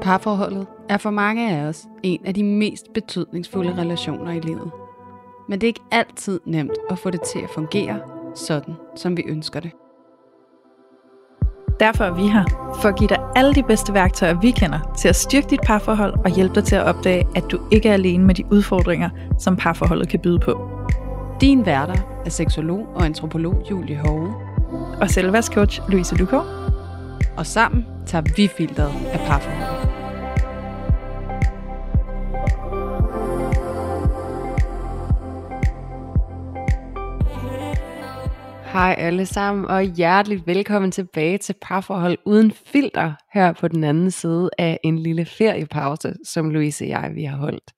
Parforholdet er for mange af os en af de mest betydningsfulde relationer i livet. Men det er ikke altid nemt at få det til at fungere sådan, som vi ønsker det. Derfor er vi her, for at give dig alle de bedste værktøjer, vi kender, til at styrke dit parforhold og hjælpe dig til at opdage, at du ikke er alene med de udfordringer, som parforholdet kan byde på. Din værter er seksolog og antropolog Julie Hove Og selvværdscoach Louise Lukov. Og sammen tager vi filteret af parforholdet. Hej alle sammen, og hjerteligt velkommen tilbage til Parforhold Uden Filter, her på den anden side af en lille feriepause, som Louise og jeg vi har holdt.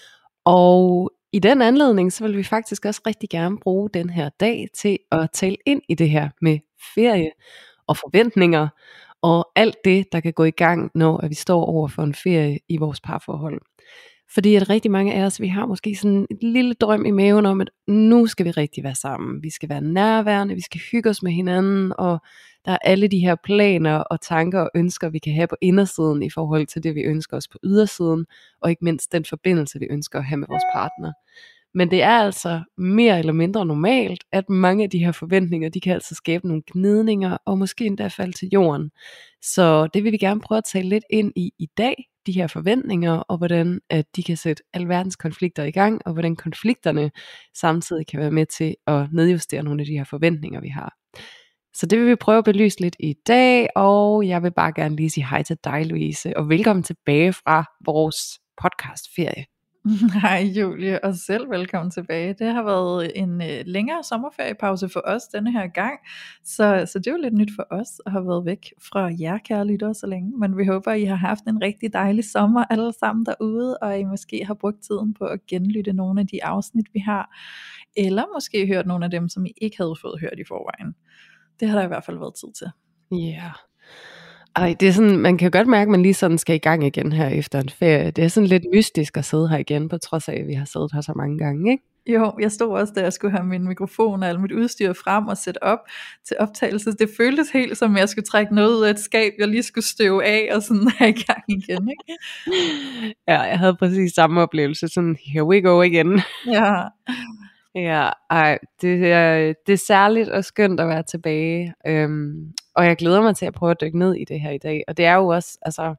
Og i den anledning, så vil vi faktisk også rigtig gerne bruge den her dag til at tale ind i det her med ferie og forventninger, og alt det, der kan gå i gang, når vi står over for en ferie i vores parforhold. Fordi at rigtig mange af os, vi har måske sådan et lille drøm i maven om, at nu skal vi rigtig være sammen. Vi skal være nærværende, vi skal hygge os med hinanden, og der er alle de her planer og tanker og ønsker, vi kan have på indersiden i forhold til det, vi ønsker os på ydersiden, og ikke mindst den forbindelse, vi ønsker at have med vores partner. Men det er altså mere eller mindre normalt, at mange af de her forventninger, de kan altså skabe nogle gnidninger, og måske endda falde til jorden. Så det vil vi gerne prøve at tale lidt ind i dag, de her forventninger, og hvordan at de kan sætte alverdens konflikter i gang, og hvordan konflikterne samtidig kan være med til at nedjustere nogle af de her forventninger, vi har. Så det vil vi prøve at belyse lidt i dag, og jeg vil bare gerne lige sige hej til dig, Louise, og velkommen tilbage fra vores podcastferie. Hej Julie, og selv velkommen tilbage. Det har været en længere sommerferiepause for os denne her gang, så det er jo lidt nyt for os at have været væk fra jer, kære lyttere, så længe. Men vi håber, I har haft en rigtig dejlig sommer alle sammen derude, og I måske har brugt tiden på at genlytte nogle af de afsnit, vi har, eller måske hørt nogle af dem, som I ikke havde fået hørt i forvejen. Det har der i hvert fald været tid til. Ja. Yeah. Ej, det er sådan, man kan jo godt mærke, at man lige sådan skal i gang igen her efter en ferie. Det er sådan lidt mystisk at sidde her igen, på trods af, at vi har siddet her så mange gange, ikke? Jo, jeg stod også, da jeg skulle have min mikrofon og alt mit udstyr frem og sætte op til optagelse. Det føltes helt som, jeg skulle trække noget ud af et skab, jeg lige skulle støve af og sådan her i gang igen, ikke? Ja, jeg havde præcis samme oplevelse, sådan here we go igen. Ja. Ja, det er særligt og skønt at være tilbage, og jeg glæder mig til at prøve at dykke ned i det her i dag, og det er jo også, altså,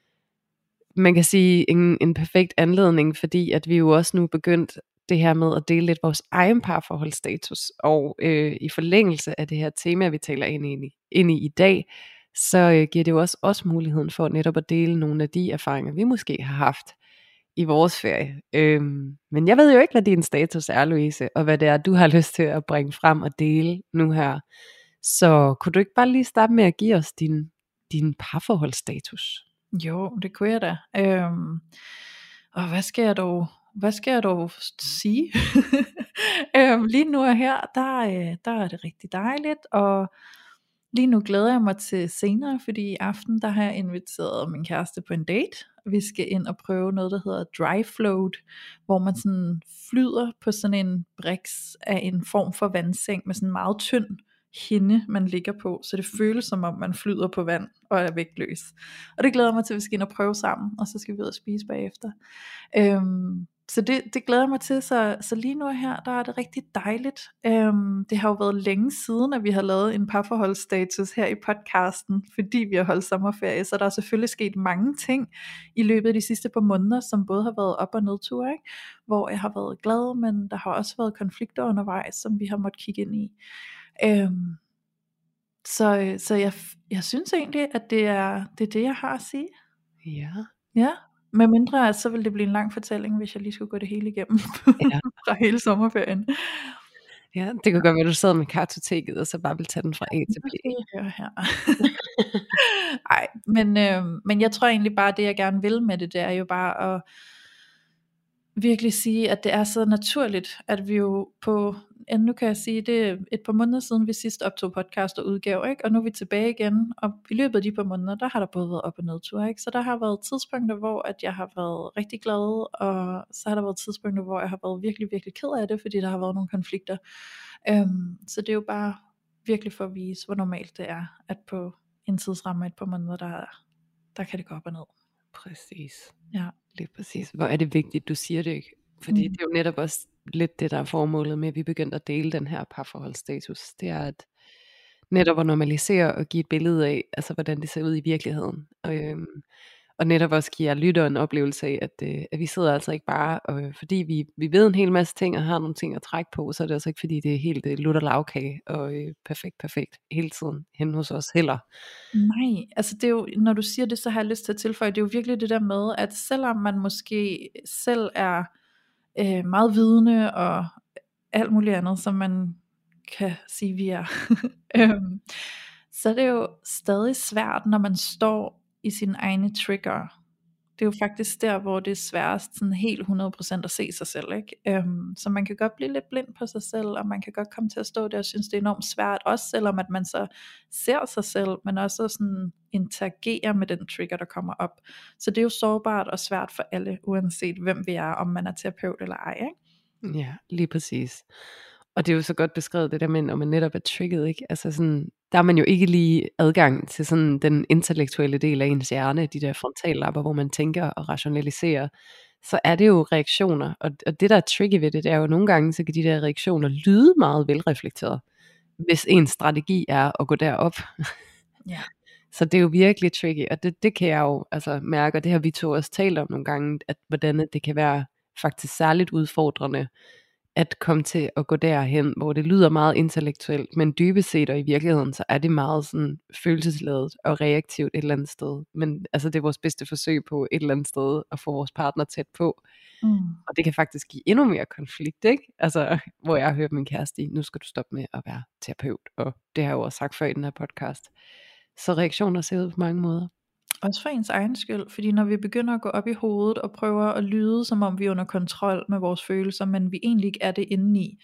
man kan sige en perfekt anledning, fordi at vi jo også nu begyndt det her med at dele lidt vores egen parforholdsstatus, og i forlængelse af det her tema, vi taler ind i dag, så giver det jo også muligheden for netop at dele nogle af de erfaringer, vi måske har haft i vores ferie. Men jeg ved jo ikke, hvad din status er, Louise, og hvad det er, du har lyst til at bringe frem og dele nu her. Så kunne du ikke bare lige starte med at give os din parforholdsstatus? Jo, det kunne jeg da. Og hvad skal jeg dog sige? Lige nu og her, der er det rigtig dejligt, og lige nu glæder jeg mig til senere, fordi i aften, der har jeg inviteret min kæreste på en date. Vi skal ind og prøve noget, der hedder dry float, hvor man sådan flyder på sådan en briks af en form for vandseng med sådan en meget tynd hinde, man ligger på, så det føles som om man flyder på vand og er vægtløs. Og det glæder jeg mig til, at vi skal ind og prøve sammen, og så skal vi ud og spise bagefter. Så det glæder jeg mig til, så lige nu her, der er det rigtig dejligt. Det har jo været længe siden, at vi har lavet en parforholdsstatus her i podcasten, fordi vi har holdt sommerferie, så der er selvfølgelig sket mange ting i løbet af de sidste par måneder, som både har været op- og nedtur, ikke? Hvor jeg har været glad, men der har også været konflikter undervejs, som vi har måttet kigge ind i. Så jeg synes egentlig, at det er det, jeg har at sige. Ja. Med mindre, at så ville det blive en lang fortælling, hvis jeg lige skulle gå det hele igennem fra hele sommerferien. Ja, det kunne godt være, at du sad med kartoteket, og så bare ville tage den fra A til B. Hør her. Ej, men jeg tror egentlig bare, det jeg gerne vil med det er jo bare at virkelig sige, at det er så naturligt, at vi jo nu kan jeg sige, det er et par måneder siden, vi sidst optog podcast og udgav, ikke? Og nu er vi tilbage igen, og i løbet af de par måneder, der har der både været op- og nedtur, ikke? Så der har været tidspunkter, hvor at jeg har været rigtig glad, og så har der været tidspunkter, hvor jeg har været virkelig, virkelig ked af det, fordi der har været nogle konflikter. Så det er jo bare virkelig for at vise, hvor normalt det er, at på en tidsramme af et par måneder, der kan det gå op og ned. Præcis. Ja. Lige præcis. Hvor er det vigtigt, du siger det, ikke? Fordi det er jo netop også lidt det, der er formålet med, at vi begyndte at dele den her parforholdsstatus. Det er at netop at normalisere og give et billede af, altså hvordan det ser ud i virkeligheden. Og netop også give jer lytter en oplevelse af, at vi sidder altså ikke bare, fordi vi ved en hel masse ting og har nogle ting at trække på, så er det altså ikke fordi det er helt lutter lavkage og perfekt hele tiden hen hos os heller. Nej, altså det er jo, når du siger det, så har jeg lyst til at tilføje, det er jo virkelig det der med, at selvom man måske selv er meget vidende og alt muligt andet, som man kan sige vi er, så er det jo stadig svært, når man står i sine egne trigger. Det er jo faktisk der, hvor det er sværest sådan helt 100% at se sig selv, ikke? Så man kan godt blive lidt blind på sig selv, og man kan godt komme til at stå der og synes, det er enormt svært, også selvom at man så ser sig selv, men også sådan interagerer med den trigger, der kommer op. Så det er jo sårbart og svært for alle, uanset hvem vi er, om man er terapeut eller ej, ikke? Ja, lige præcis. Og det er jo så godt beskrevet det der med, når man netop er trigget, ikke? Altså sådan, der er man jo ikke lige adgang til sådan den intellektuelle del af ens hjerne, de der frontallapper, hvor man tænker og rationaliserer. Så er det jo reaktioner, og det der er tricky ved det, det er jo nogle gange, så kan de der reaktioner lyde meget velreflekteret, hvis ens strategi er at gå derop. Ja. Så det er jo virkelig tricky, og det kan jeg jo altså mærke, og det har vi to også talt om nogle gange, at hvordan det kan være faktisk særligt udfordrende, at komme til at gå derhen, hvor det lyder meget intellektuelt, men dybest set og i virkeligheden, så er det meget sådan følelsesladet og reaktivt et eller andet sted. Men altså det er vores bedste forsøg på et eller andet sted at få vores partner tæt på. Og det kan faktisk give endnu mere konflikt, ikke? Altså, hvor jeg har hørt min kæreste i, nu skal du stoppe med at være terapeut, og det har jeg jo også sagt før i den her podcast. Så reaktioner ser ud på mange måder. Også for ens egen skyld, fordi når vi begynder at gå op i hovedet og prøver at lyde, som om vi er under kontrol med vores følelser, men vi egentlig ikke er det indeni,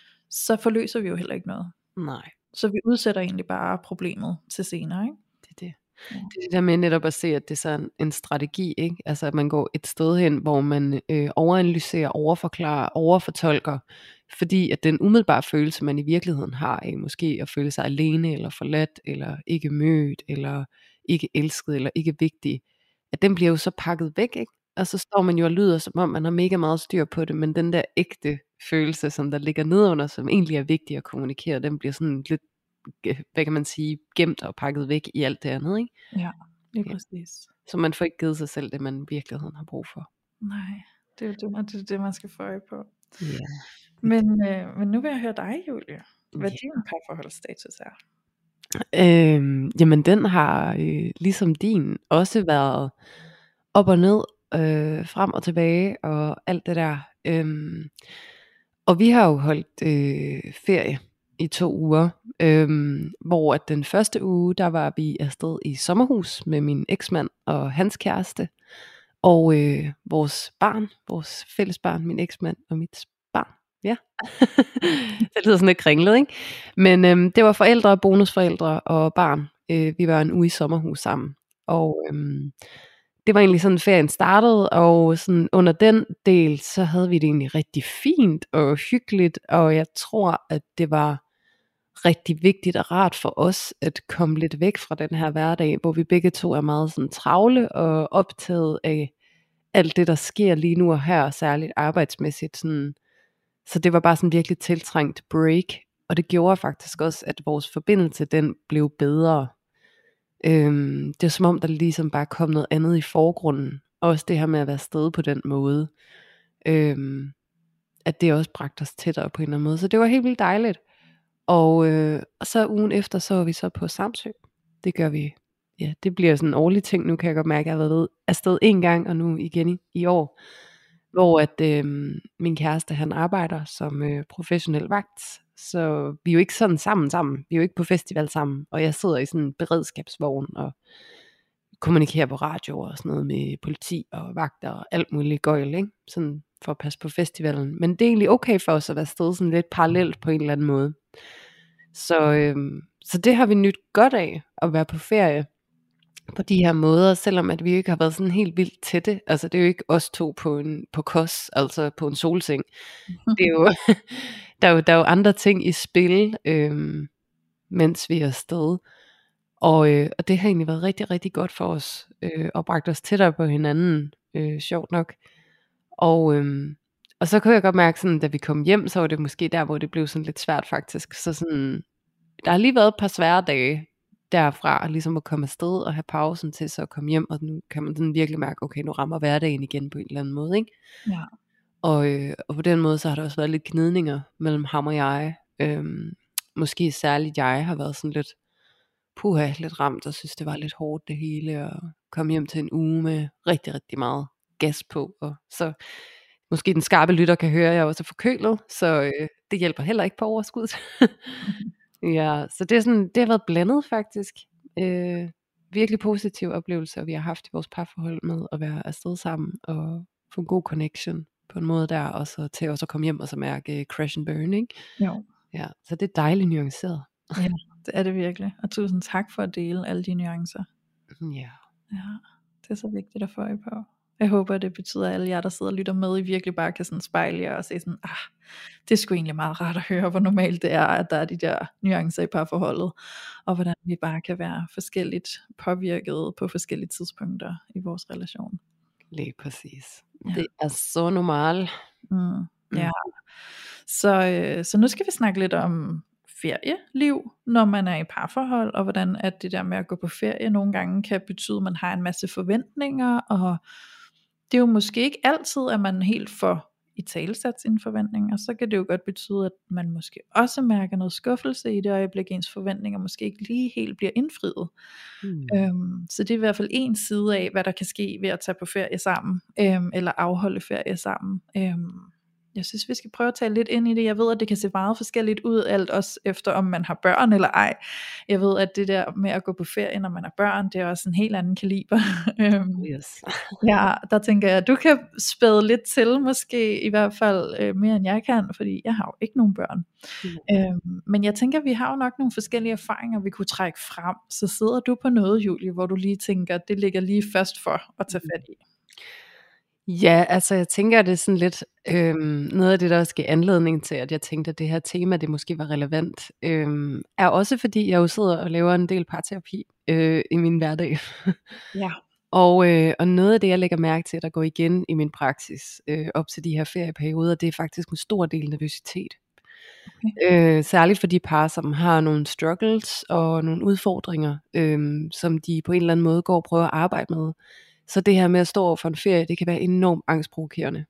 så forløser vi jo heller ikke noget. Nej. Så vi udsætter egentlig bare problemet til senere, ikke? Det er det. Ja. Det er det der med netop at se, at det er sådan en strategi, ikke? Altså at man går et sted hen, hvor man overanalyserer, overforklarer, overfortolker, fordi at den umiddelbare følelse, man i virkeligheden har, måske at føle sig alene, eller forladt, eller ikke mødt, eller ikke elsket, eller ikke vigtig, at den bliver jo så pakket væk, ikke? Og så står man jo og lyder, som om man har mega meget styr på det, men den der ægte følelse, som der ligger nedenunder, som egentlig er vigtig at kommunikere, den bliver sådan lidt, hvad kan man sige, gemt og pakket væk i alt det andet, ikke? Ja, lige præcis. Så man får ikke givet sig selv det, man i virkeligheden har brug for. Nej, det er jo det, man skal få øje på. Ja. Men nu vil jeg høre dig, Julie, hvad din parforholdsstatus er. Jamen den har ligesom din også været op og ned, frem og tilbage og alt det der. Og vi har jo holdt ferie i 2 uger, hvor at den første uge, der var vi afsted i sommerhus med min eksmand og hans kæreste, og vores fælles barn, min eksmand og mit barn. Ja, det lyder sådan lidt kringlet, ikke? Men det var forældre, bonusforældre og barn. Vi var en uge i sommerhus sammen, og det var egentlig sådan, ferien startede, og sådan under den del, så havde vi det egentlig rigtig fint og hyggeligt, og jeg tror, at det var rigtig vigtigt og rart for os at komme lidt væk fra den her hverdag, hvor vi begge to er meget sådan travle og optaget af alt det, der sker lige nu og her, særligt arbejdsmæssigt. Sådan. Så det var bare sådan virkelig tiltrængt break, og det gjorde faktisk også, at vores forbindelse, den blev bedre. Det er som om, der ligesom bare kom noget andet i forgrunden. Også det her med at være sted på den måde. At det også bragte os tættere på en eller anden måde. Så det var helt vildt dejligt. Og så ugen efter, så var vi så på Samsø. Det gør vi. Ja, det bliver sådan en årlig ting. Nu kan jeg godt mærke, at jeg har været afsted 1 gang, og nu igen i år. Hvor at min kæreste, han arbejder som professionel vagt. Så vi er jo ikke sådan sammen. Vi er jo ikke på festival sammen. Og jeg sidder i sådan en beredskabsvogn og kommunikerer på radio og sådan noget med politi og vagter og alt muligt gøjl, ikke? Sådan for at passe på festivalen. Men det er egentlig okay for os at være afsted sådan lidt parallelt på en eller anden måde. Så det har vi nyt godt af, at være på ferie på de her måder, selvom at vi ikke har været sådan helt vildt tætte. Altså det er jo ikke os to på kos, altså på en solseng. Det er jo, der er jo andre ting i spil, mens vi er afsted. Og det har egentlig været rigtig, rigtig godt for os, og bragt os tættere på hinanden, sjovt nok. Og så kunne jeg godt mærke, sådan, da vi kom hjem, så var det måske der, hvor det blev sådan lidt svært faktisk. Så sådan, der har lige været et par svære dage derfra, ligesom at komme afsted og have pausen til så at komme hjem, og nu kan man sådan virkelig mærke, okay, nu rammer hverdagen igen på en eller anden måde, ikke? Ja. Og på den måde, så har der også været lidt gnidninger mellem ham og jeg. Måske særligt jeg har været sådan lidt, lidt ramt, og synes det var lidt hårdt det hele, og kom hjem til en uge med rigtig, rigtig meget gas på, og så måske den skarpe lytter kan høre, at jeg også er forkølet, så det hjælper heller ikke på overskuddet. Ja, så det er sådan, det har været blandet faktisk. Virkelig positive oplevelser, vi har haft i vores parforhold med at være afsted sammen og få en god connection på en måde der, og så til også at komme hjem og så mærke crash and burn, ikke? Jo. Ja, så det er dejligt nuanceret. Ja, det er det virkelig. Og tusind tak for at dele alle de nuancer. Ja. Ja, det er så vigtigt at få øje på. Jeg håber, det betyder, at alle jer, der sidder og lytter med, I virkelig bare kan sådan spejle jer og se sådan, det er sgu egentlig meget rart at høre, hvor normalt det er, at der er de der nuancer i parforholdet, og hvordan vi bare kan være forskelligt påvirket på forskellige tidspunkter i vores relation. Lige præcis. Ja. Det er så normalt. Ja. Så nu skal vi snakke lidt om ferieliv, når man er i parforhold, og hvordan at det der med at gå på ferie nogle gange kan betyde, at man har en masse forventninger, og det er jo måske ikke altid, at man helt får italesat sine forventninger. Så kan det jo godt betyde, at man måske også mærker noget skuffelse i det øjeblik, ens forventninger måske ikke lige helt bliver indfriet. Så det er i hvert fald en side af, hvad der kan ske ved at tage på ferie sammen, eller afholde ferie sammen. Jeg synes, vi skal prøve at tale lidt ind i det. Jeg ved, at det kan se meget forskelligt ud, alt også efter om man har børn eller ej. Jeg ved, at det der med at gå på ferie, når man har børn, det er også en helt anden kaliber. Yes. Ja, der tænker jeg, at du kan spæde lidt til, måske i hvert fald mere end jeg kan, fordi jeg har jo ikke nogen børn. Men jeg tænker, at vi har jo nok nogle forskellige erfaringer, vi kunne trække frem. Så sidder du på noget, Julie, hvor du lige tænker, at det ligger lige først for at tage fat i? Ja, altså jeg tænker, at det er sådan lidt noget af det, der også giver anledning til, at jeg tænkte, at det her tema, det måske var relevant, er også fordi, jeg jo sidder og laver en del parterapi i min hverdag. Ja. Og noget af det, jeg lægger mærke til, der går igen i min praksis op til de her ferieperioder, det er faktisk en stor del nervøsitet. Okay. Særligt for de par, som har nogle struggles og nogle udfordringer, som de på en eller anden måde går og prøver at arbejde med. Så det her med at stå over for en ferie, det kan være enormt angstprovokerende.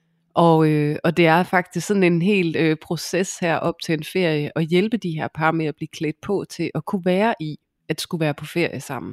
Og det er faktisk sådan en hel proces her op til en ferie, at hjælpe de her par med at blive klædt på til at kunne være i, at skulle være på ferie sammen.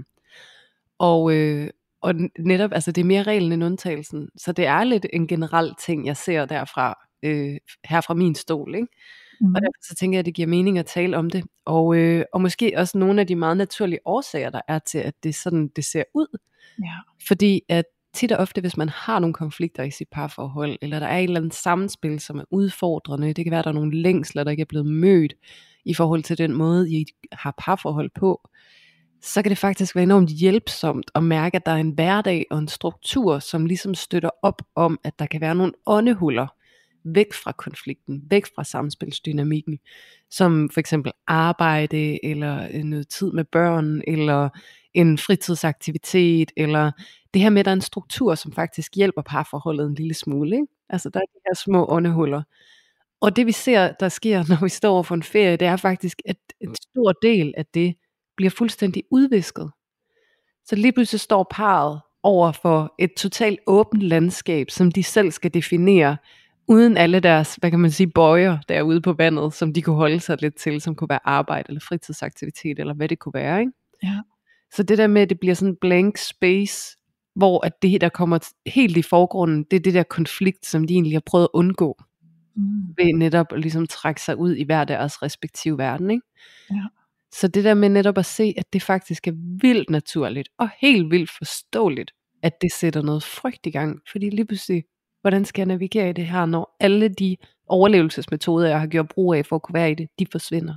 Og netop, altså det er mere reglen end undtagelsen. Så det er lidt en generel ting, jeg ser derfra, her fra min stol, ikke? Og derfor så tænker jeg, at det giver mening at tale om det. Og måske også nogle af de meget naturlige årsager, der er til, at det er sådan, det ser ud. Ja. Fordi at tit og ofte, hvis man har nogle konflikter i sit parforhold, eller der er et eller andet samspil, som er udfordrende, det kan være, at der er nogle længsler, der ikke er blevet mødt, i forhold til den måde, I har parforhold på, så kan det faktisk være enormt hjælpsomt at mærke, at der er en hverdag og en struktur, som ligesom støtter op om, at der kan være nogle åndehuller, væk fra konflikten, væk fra samspilsdynamikken, som for eksempel arbejde, eller noget tid med børn, eller en fritidsaktivitet, eller det her med, at der er en struktur, som faktisk hjælper parforholdet en lille smule, ikke? Altså der er de her små åndehuller. Og det vi ser, der sker, når vi står over for en ferie, det er faktisk, at en stor del af det bliver fuldstændig udvisket. Så lige pludselig står parret over for et totalt åbent landskab, som de selv skal definere, uden alle deres, hvad kan man sige, bøjer derude på vandet, som de kunne holde sig lidt til, som kunne være arbejde eller fritidsaktivitet, eller hvad det kunne være, ikke? Ja. Så det der med, at det bliver sådan en blank space, hvor at det der kommer helt i forgrunden, det er det der konflikt, som de egentlig har prøvet at undgå, ved netop at ligesom trække sig ud i hver deres respektive verden, ikke? Ja. Så det der med netop at se, at det faktisk er vildt naturligt, og helt vildt forståeligt, at det sætter noget frygt i gang, fordi lige pludselig, hvordan skal jeg navigere i det her, når alle de overlevelsesmetoder, jeg har gjort brug af for at kunne være i det, de forsvinder.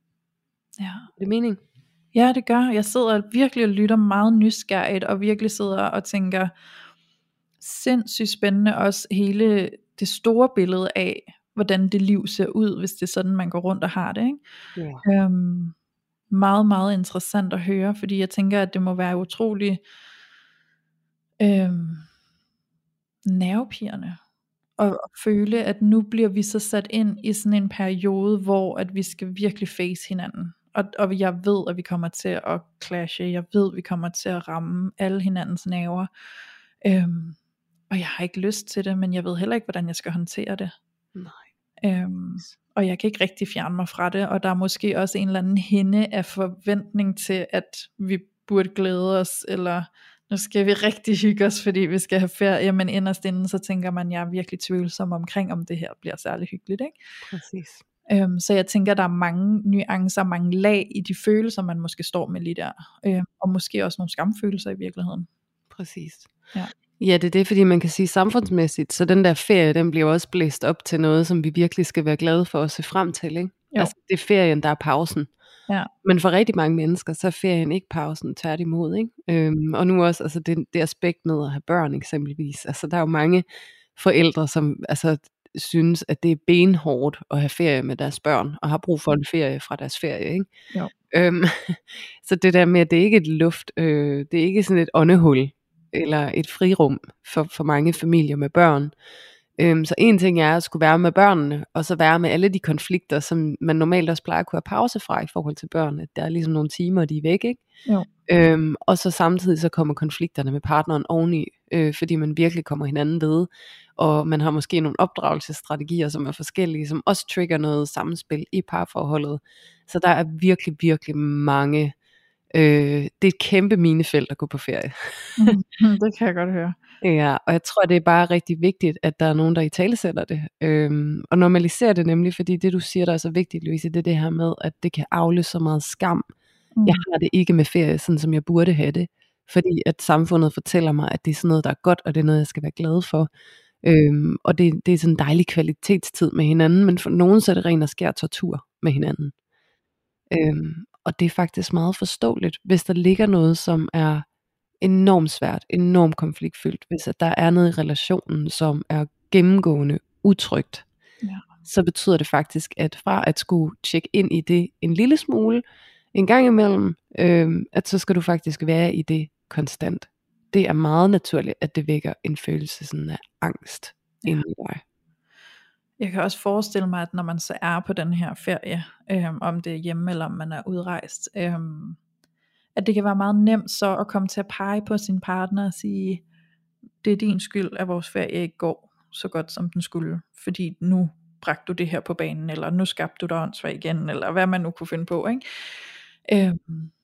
Ja. Er det mening? Ja, det gør. Jeg sidder virkelig og lytter meget nysgerrigt, og virkelig sidder og tænker, sindssygt spændende også hele det store billede af, hvordan det liv ser ud, hvis det er sådan, man går rundt og har det, ikke? Ja. meget, meget interessant at høre, fordi jeg tænker, at det må være utrolig nervepirrende at føle, at nu bliver vi så sat ind i sådan en periode, hvor at vi skal virkelig face hinanden. Og jeg ved, at vi kommer til at clashe. Jeg ved, at vi kommer til at ramme alle hinandens nerver. Og jeg har ikke lyst til det, men jeg ved heller ikke, hvordan jeg skal håndtere det. Nej. Og jeg kan ikke rigtig fjerne mig fra det, og der er måske også en eller anden hinde af forventning til, at vi burde glæde os, eller nu skal vi rigtig hygge os, fordi vi skal have ferie, men inderst inden, så tænker man, jeg er virkelig tvivlsom omkring, om det her bliver særlig hyggeligt, ikke? Præcis. Så jeg tænker, der er mange nuancer, mange lag i de følelser, man måske står med lige der, og måske også nogle skamfølelser i virkeligheden. Præcis. Ja. Ja, det er det, fordi man kan sige samfundsmæssigt, så den der ferie, den bliver også blæst op til noget, som vi virkelig skal være glade for at se frem til, ikke? Altså, det er ferien, der er pausen. Ja. Men for rigtig mange mennesker, så er ferien ikke pausen, tværtimod, ikke? Og nu også, altså det aspekt med at have børn eksempelvis, altså der er jo mange forældre, som altså synes, at det er benhårdt at have ferie med deres børn, og har brug for en ferie fra deres ferie, ikke? Jo. Så det der med, at det ikke er et luft, det er ikke sådan et åndehul, eller et frirum for mange familier med børn. Så en ting er at skulle være med børnene, og så være med alle de konflikter, som man normalt også plejer at kunne have pause fra i forhold til børnene. Der er ligesom nogle timer, de er væk, ikke? Jo. Og så samtidig så kommer konflikterne med partneren oveni, fordi man virkelig kommer hinanden ved, og man har måske nogle opdragelsesstrategier, som er forskellige, som også trigger noget samspil i parforholdet. Så der er virkelig, virkelig mange. Det er et kæmpe minefelt at gå på ferie. Det kan jeg godt høre. Ja, og jeg tror, det er bare rigtig vigtigt, at der er nogen, der italesætter det, og normaliserer det nemlig, fordi det du siger, der er så vigtigt, Louise, det er det her med, at det kan afløse så meget skam. Jeg har det ikke med ferie, sådan som jeg burde have det, fordi at samfundet fortæller mig, at det er sådan noget, der er godt, og det er noget, jeg skal være glad for. Og det er sådan en dejlig kvalitetstid med hinanden, men for nogen så er det ren og skær tortur med hinanden. Og det er faktisk meget forståeligt, hvis der ligger noget, som er enormt svært, enormt konfliktfyldt, hvis at der er noget i relationen, som er gennemgående utrygt, så betyder det faktisk, at fra at skulle tjekke ind i det en lille smule, en gang imellem, at så skal du faktisk være i det konstant. Det er meget naturligt, at det vækker en følelse sådan af angst inde i dig. Jeg kan også forestille mig, at når man så er på den her ferie, om det er hjemme eller om man er udrejst, at det kan være meget nemt så at komme til at pege på sin partner og sige, det er din skyld, at vores ferie ikke går så godt som den skulle, fordi nu bragte du det her på banen, eller nu skabte du dig åndssvagt igen, eller hvad man nu kunne finde på, ikke?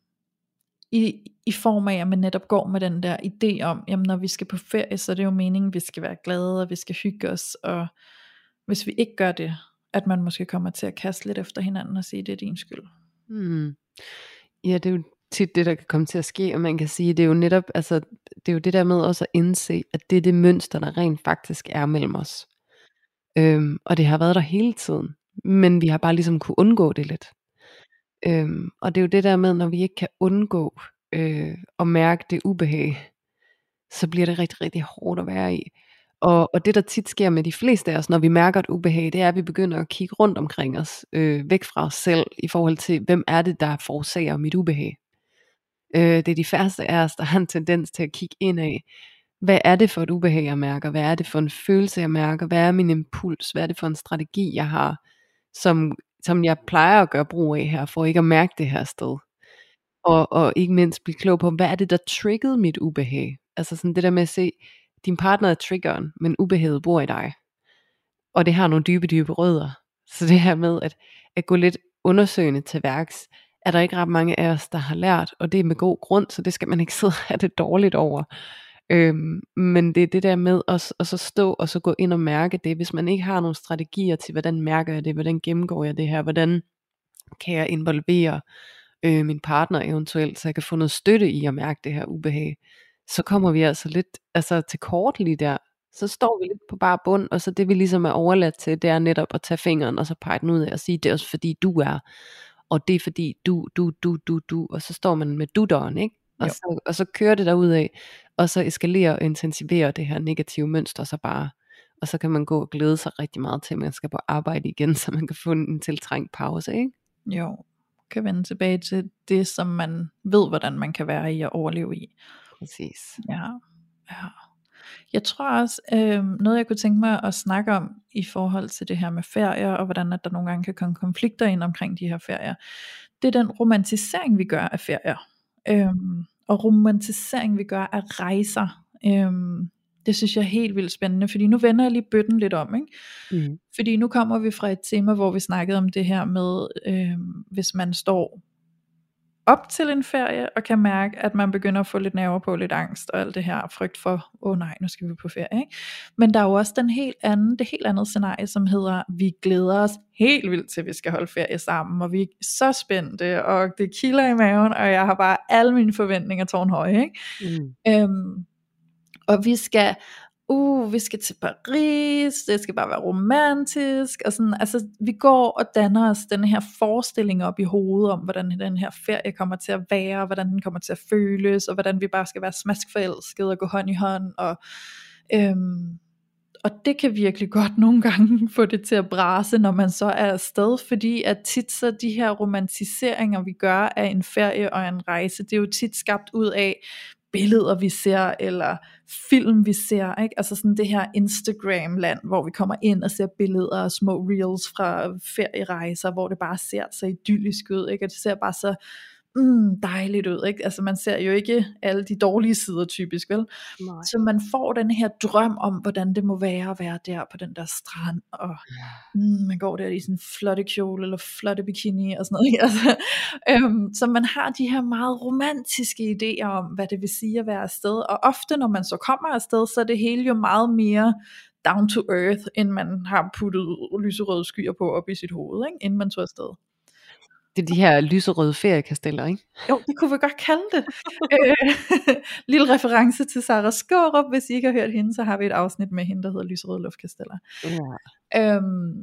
I form af, at man netop går med den der idé om, jamen når vi skal på ferie, så er det jo meningen, vi skal være glade, og vi skal hygge os, og hvis vi ikke gør det, at man måske kommer til at kaste lidt efter hinanden og sige, det er din skyld. Ja, det er jo tit det, der kan komme til at ske, og man kan sige, det er jo netop, altså, det er jo det der med også at indse, at det er det mønster, der rent faktisk er mellem os. Og det har været der hele tiden, men vi har bare ligesom kunne undgå det lidt. Og det er jo det der med, når vi ikke kan undgå at mærke det ubehag, så bliver det rigtig, rigtig hårdt at være i. Og det der tit sker med de fleste af os, når vi mærker et ubehag, det er, at vi begynder at kigge rundt omkring os, væk fra os selv, i forhold til, hvem er det, der forårsager mit ubehag. Det er de færreste af os, der har en tendens til at kigge indad. Hvad er det for et ubehag, jeg mærker? Hvad er det for en følelse, jeg mærker? Hvad er min impuls? Hvad er det for en strategi, jeg har, som jeg plejer at gøre brug af her, for ikke at mærke det her sted? Og ikke mindst blive klog på, hvad er det, der triggede mit ubehag? Altså sådan det der med at se, din partner er triggeren, men ubehaget bor i dig. Og det har nogle dybe, dybe rødder. Så det her med at gå lidt undersøgende til værks, er der ikke ret mange af os, der har lært, og det er med god grund, så det skal man ikke sidde og have det dårligt over. Men det er det der med at så stå og så gå ind og mærke det, hvis man ikke har nogle strategier til, hvordan mærker jeg det, hvordan gennemgår jeg det her, hvordan kan jeg involvere min partner eventuelt, så jeg kan få noget støtte i at mærke det her ubehag, så kommer vi altså lidt til kort lige der. Så står vi lidt på bare bund, og så det vi ligesom er overladt til, det er netop at tage fingeren, og så pege den ud af og sige, det er også fordi du er, og det er fordi du, og så står man med dutteren, ikke? Og så kører det derudad, og så eskalerer og intensiverer det her negative mønster så bare, og så kan man gå og glæde sig rigtig meget til, at man skal på arbejde igen, så man kan få en tiltrængt pause, ikke? Jo, kan vende tilbage til det, som man ved, hvordan man kan være i og overleve i. Præcis. Ja, ja. Jeg tror også, noget jeg kunne tænke mig at snakke om i forhold til det her med ferier, og hvordan at der nogle gange kan komme konflikter ind omkring de her ferier, det er den romantisering, vi gør af ferier, og romantisering, vi gør af rejser. Det synes jeg er helt vildt spændende, fordi nu vender jeg lige bøtten lidt om, ikke? Fordi nu kommer vi fra et tema, hvor vi snakkede om det her med, hvis man står op til en ferie, og kan mærke, at man begynder at få lidt nerver på, lidt angst, og alt det her frygt for, nej, nu skal vi på ferie, ikke? Men der er jo også det helt andet scenarie, som hedder, vi glæder os helt vildt til, at vi skal holde ferie sammen, og vi er så spændte, og det kilder i maven, og jeg har bare alle mine forventninger tårnhøje, ikke? Og vi skal til Paris, det skal bare være romantisk, og sådan, altså vi går og danner os den her forestilling op i hovedet om, hvordan den her ferie kommer til at være, og hvordan den kommer til at føles, og hvordan vi bare skal være smaskforelskede og gå hånd i hånd, og det kan virkelig godt nogle gange få det til at brase, når man så er afsted, fordi at tit så de her romantiseringer, vi gør af en ferie og en rejse, det er jo tit skabt ud af billeder vi ser, eller film vi ser, ikke? Altså sådan det her Instagram-land, hvor vi kommer ind og ser billeder og små reels fra ferierejser, hvor det bare ser så idyllisk ud, ikke? Og det ser bare så dejligt ud, ikke? Altså man ser jo ikke alle de dårlige sider typisk, vel? Nej. Så man får den her drøm om, hvordan det må være at være der på den der strand, og man går der i sådan en flotte kjole, eller flotte bikini, og sådan noget, ikke? Altså, så man har de her meget romantiske idéer om, hvad det vil sige at være afsted, og ofte når man så kommer afsted, så er det hele jo meget mere down to earth, end man har puttet lyserøde skyer på op i sit hoved, ikke? Inden man tog afsted. Det er de her lyserøde feriekasteller, ikke? Jo, det kunne vi godt kalde det. Lille reference til Sara Skaarup. Hvis I ikke har hørt hende, så har vi et afsnit med hende, der hedder Lyserøde luftkasteller. Ja.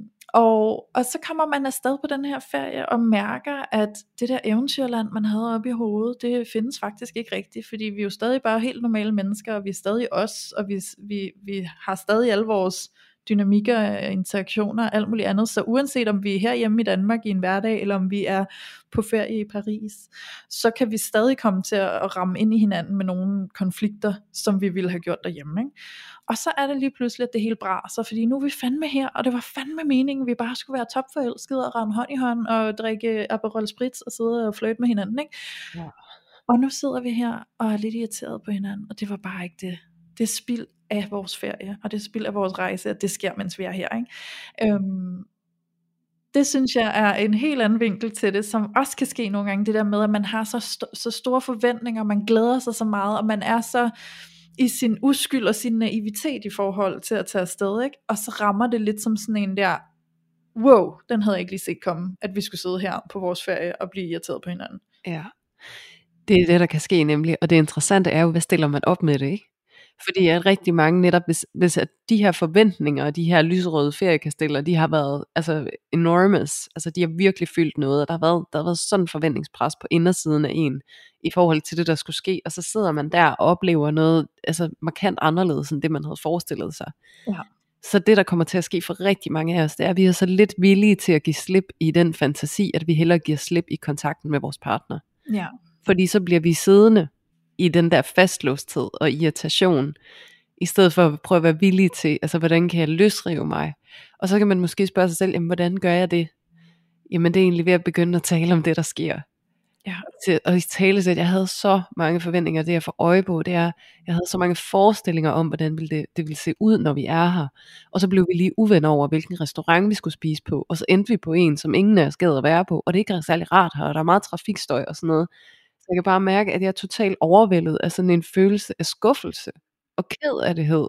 Og så kommer man afsted på den her ferie og mærker, at det der eventyrland, man havde oppe i hovedet, det findes faktisk ikke rigtigt, fordi vi er jo stadig bare helt normale mennesker, og vi er stadig os, og vi har stadig alle vores dynamikker, interaktioner og alt muligt andet, så uanset om vi er herhjemme i Danmark i en hverdag, eller om vi er på ferie i Paris, så kan vi stadig komme til at ramme ind i hinanden med nogle konflikter, som vi ville have gjort derhjemme, ikke? Og så er det lige pludselig, at det hele braser, fordi nu er vi fandme her, og det var fandme meningen, vi bare skulle være topforelskede og ramme hånd i hånd, og drikke Aperol Spritz, og sidde og flirte med hinanden, ikke? Ja. Og nu sidder vi her, og er lidt irriteret på hinanden, og det var bare ikke det. Det er spild af vores ferie, og det er spild af vores rejse, at det sker, mens vi er her, ikke? Det synes jeg er en helt anden vinkel til det, som også kan ske nogle gange, det der med, at man har så store forventninger, man glæder sig så meget, og man er så i sin uskyld og sin naivitet i forhold til at tage afsted, ikke? Og så rammer det lidt som sådan en der, wow, den havde jeg ikke lige set komme, at vi skulle sidde her på vores ferie og blive irriteret på hinanden. Ja, det er det, der kan ske nemlig, og det interessante er jo, hvad stiller man op med det, ikke? Fordi at rigtig mange netop, hvis at de her forventninger og de her lyserøde feriekasteller, de har været altså enormous, altså de har virkelig fyldt noget, og der har været sådan en forventningspres på indersiden af en, i forhold til det, der skulle ske, og så sidder man der og oplever noget altså markant anderledes, end det man havde forestillet sig. Ja. Så det, der kommer til at ske for rigtig mange af os, det er, at vi er så lidt villige til at give slip i den fantasi, at vi hellere giver slip i kontakten med vores partner. Ja. Fordi så bliver vi siddende i den der fastlåsthed og irritation, i stedet for at prøve at være villig til, altså hvordan kan jeg løsrive mig? Og så kan man måske spørge sig selv, jamen hvordan gør jeg det? Jamen det er egentlig ved at begynde at tale om det, der sker. Ja. Og i tale til, at jeg havde så mange forventninger, det jeg får øje på, det er, jeg havde så mange forestillinger om, hvordan det ville se ud, når vi er her. Og så blev vi lige uvenner over, hvilken restaurant vi skulle spise på, og så endte vi på en, som ingen af os gad at være på, og det er ikke særlig rart her, og der er meget trafikstøj og sådan noget. Så jeg kan bare mærke, at jeg er totalt overvældet af sådan en følelse af skuffelse og ked-af-det-hed.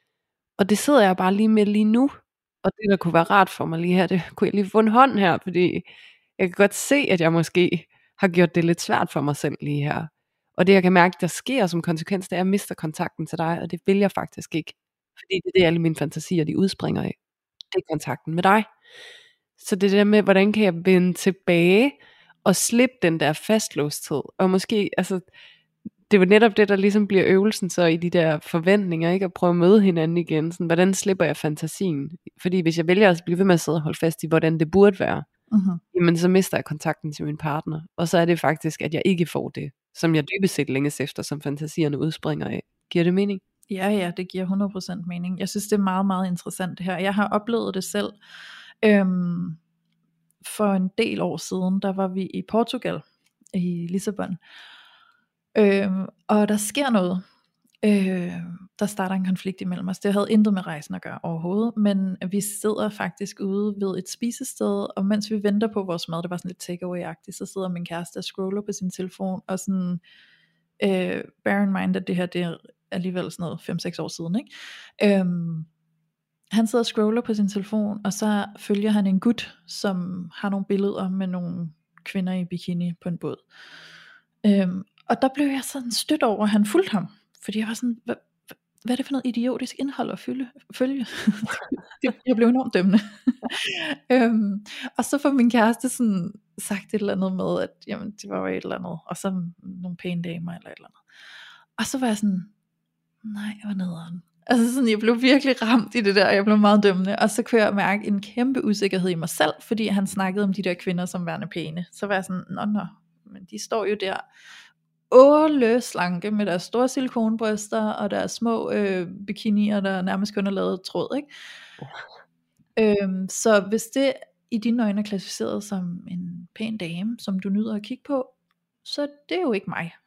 Og det sidder jeg bare lige med lige nu. Og det, der kunne være rart for mig lige her, det kunne jeg lige få en hånd her, fordi jeg kan godt se, at jeg måske har gjort det lidt svært for mig selv lige her. Og det, jeg kan mærke, der sker som konsekvens, det er, at jeg mister kontakten til dig, og det vil jeg faktisk ikke. Fordi det er det, alle mine fantasier, de udspringer af. Det er kontakten med dig. Så det der med, hvordan kan jeg vende tilbage og slippe den der fastlåsthed, og måske, altså, det var netop det, der ligesom bliver øvelsen så i de der forventninger, ikke, at prøve at møde hinanden igen, sådan, hvordan slipper jeg fantasien, fordi hvis jeg vælger at blive ved med at sidde og holde fast i, hvordan det burde være, Mhm. jamen så mister jeg kontakten til min partner. Og så er det faktisk, at jeg ikke får det, som jeg dybest set længes efter, som fantasierne udspringer af. Giver det mening? Ja, det giver 100% mening. Jeg synes, det er meget, meget interessant det her. Jeg har oplevet det selv. For en del år siden, der var vi i Portugal, i Lissabon. Og der sker noget. Der starter en konflikt imellem os. Det havde intet med rejsen at gøre overhovedet, men vi sidder faktisk ude ved et spisested, og mens vi venter på vores mad, det var sådan lidt takeaway-agtigt, så sidder min kæreste og scroller på sin telefon, og sådan, bear in mind, at det her, det er alligevel sådan noget 5-6 år siden, ikke? Han sidder og scroller på sin telefon, og så følger han en gut, som har nogle billeder med nogle kvinder i bikini på en båd. Og der blev jeg sådan stødt over, at han fulgte ham, fordi jeg var sådan, hvad er det for noget idiotisk indhold at følge? Jeg blev enormt dømmende. Og så får min kæreste sådan sagt et eller andet med, at jamen, det var jo et eller andet, og så nogle pæne damer eller et eller andet. Og så var jeg sådan, nej, hvor nederen. Altså sådan, jeg blev virkelig ramt i det der, og jeg blev meget dømmende, og så kunne jeg mærke en kæmpe usikkerhed i mig selv, fordi han snakkede om de der kvinder som værende pæne. Så var jeg sådan, nå, men de står jo der, slanke med deres store silikonbryster, og deres små bikinier, der nærmest kun er lavet tråd, ikke? Så hvis det i dine øjne er klassificeret som en pæn dame, som du nyder at kigge på, så det er jo ikke mig.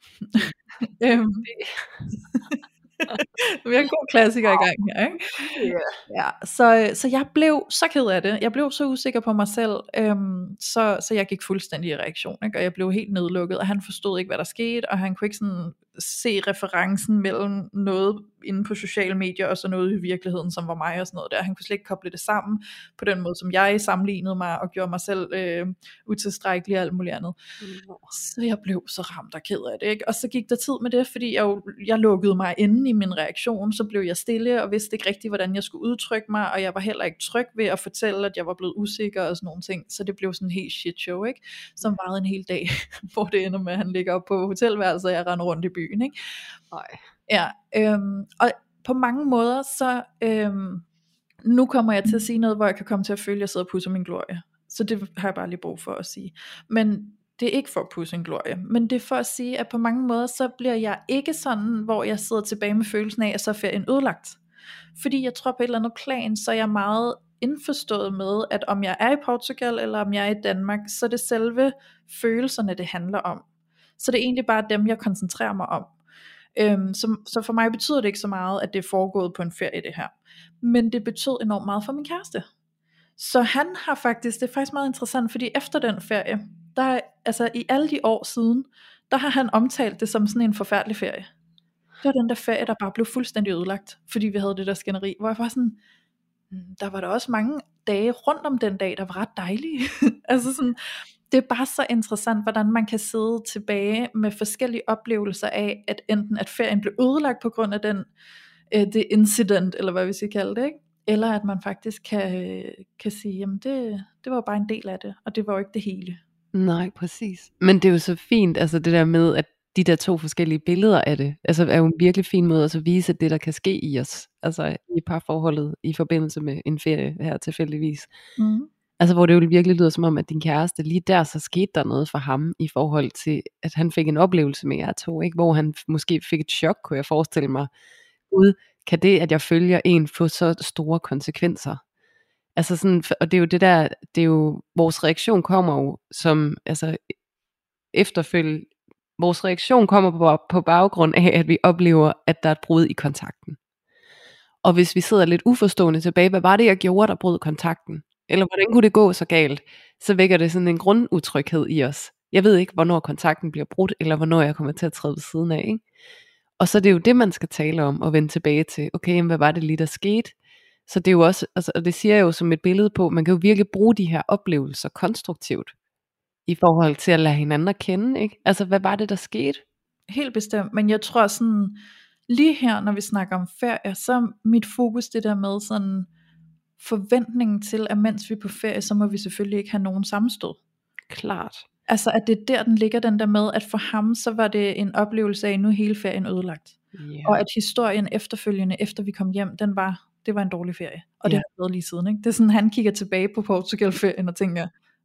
Vi har en god klassiker i gang her, ikke? Ja, så jeg blev så ked af det. Jeg blev så usikker på mig selv, så jeg gik fuldstændig i reaktion, ikke? Og jeg blev helt nedlukket, og han forstod ikke, hvad der skete, og han kunne ikke sådan se referencen mellem noget inde på sociale medier og så noget i virkeligheden, som var mig og sådan noget der. Han kunne slet ikke koble det sammen på den måde, som jeg sammenlignede mig og gjorde mig selv utilstrækkelig og alt muligt andet. Så jeg blev så ramt og ked af det, ikke? Og så gik der tid med det, fordi jeg lukkede mig inde i min reaktion, så blev jeg stille og vidste ikke rigtigt, hvordan jeg skulle udtrykke mig, og jeg var heller ikke tryg ved at fortælle, at jeg var blevet usikker og sådan nogle ting, så det blev sådan en helt shit show, ikke? Som varede en hel dag, hvor det ender med, at han ligger op på hotelværelset, og jeg render rundt i byen, ikke? Nej. Ja, og på mange måder, så nu kommer jeg til at sige noget, hvor jeg kan komme til at føle, at jeg sidder og pusser min glorie, så det har jeg bare lige brug for at sige, men det er ikke for at pusse en glorie, men det er for at sige, at på mange måder, så bliver jeg ikke sådan, hvor jeg sidder tilbage med følelsen af, at så er ferien ødelagt. Fordi jeg tror på et eller andet plan, så er jeg meget indforstået med, at om jeg er i Portugal, eller om jeg er i Danmark, så er det selve følelserne, det handler om. Så det er egentlig bare dem, jeg koncentrerer mig om. Så for mig betyder det ikke så meget, at det er foregået på en ferie det her. Men det betød enormt meget for min kæreste. Så han har faktisk, det er faktisk meget interessant, fordi efter den ferie, der, altså i alle de år siden, der har han omtalt det som sådan en forfærdelig ferie. Det var den der ferie, der bare blev fuldstændig ødelagt, fordi vi havde det der skænderi, hvor jeg var sådan, der var der også mange dage rundt om den dag, der var ret dejlige. Altså sådan, det er bare så interessant, hvordan man kan sidde tilbage med forskellige oplevelser af, at enten at ferien blev ødelagt på grund af det incident, eller hvad vi skal kalde det, ikke? Eller at man faktisk kan sige, jamen det var bare en del af det, og det var jo ikke det hele. Nej, præcis. Men det er jo så fint, altså det der med, at de der to forskellige billeder af det, altså er jo en virkelig fin måde at så vise det, der kan ske i os, altså i parforholdet i forbindelse med en ferie her tilfældigvis. Altså hvor det jo virkelig lyder som om, at din kæreste, lige der så skete der noget for ham, i forhold til, at han fik en oplevelse med jer to, ikke? Hvor han måske fik et chok, kunne jeg forestille mig. Gud, kan det, at jeg følger en, få så store konsekvenser? Altså sådan, og det er jo det der, det er jo, vores reaktion kommer jo som, altså vores reaktion kommer på baggrund af, at vi oplever, at der er et brud i kontakten. Og hvis vi sidder lidt uforstående tilbage, hvad var det, jeg gjorde, der brød kontakten? Eller hvordan kunne det gå så galt? Så vækker det sådan en grundutryghed i os. Jeg ved ikke, hvornår kontakten bliver brudt, eller hvornår jeg kommer til at træde ved siden af, ikke? Og så er det jo det, man skal tale om, og vende tilbage til, okay, jamen, hvad var det lige, der skete? Så det er jo også, altså, og det siger jeg jo som et billede på, man kan jo virkelig bruge de her oplevelser konstruktivt, i forhold til at lade hinanden at kende, ikke? Altså, hvad var det, der skete? Helt bestemt, men jeg tror sådan, lige her, når vi snakker om ferie, så er mit fokus det der med sådan, forventningen til, at mens vi er på ferie, så må vi selvfølgelig ikke have nogen sammenstød. Klart. Altså, at det er der, den ligger, den der med, at for ham, så var det en oplevelse af, nu hele ferien ødelagt. Yeah. Og at historien efterfølgende, efter vi kom hjem, det var en dårlig ferie. Og det har været lige siden, ikke? Det er sådan, han kigger tilbage på Portugal-ferien og tænker,